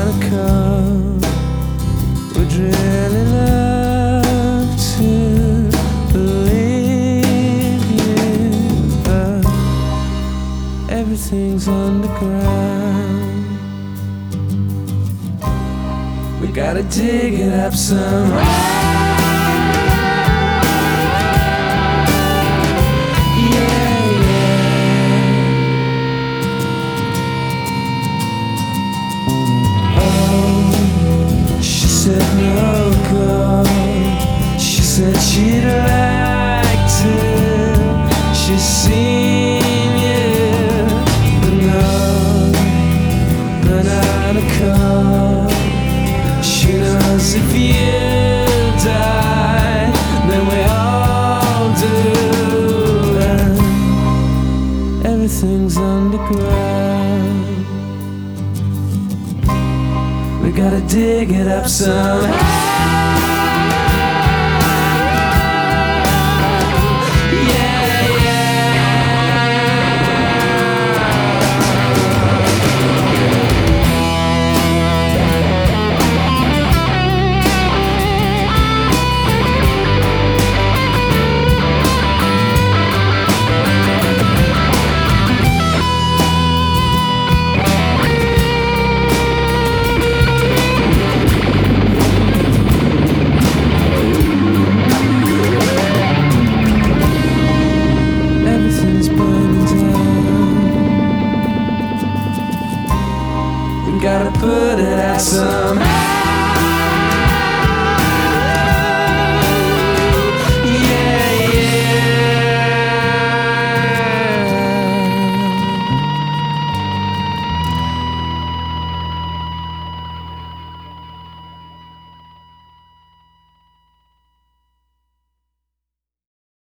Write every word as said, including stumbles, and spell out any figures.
wanna come. Would really love to believe you, but everything's underground. We gotta dig it up somehow. No girl, she said she'd like to. She's seen you, but no, but not a call. She knows if you die, then we all do. And everything's underground. We gotta dig it up somehow. Gotta put it out some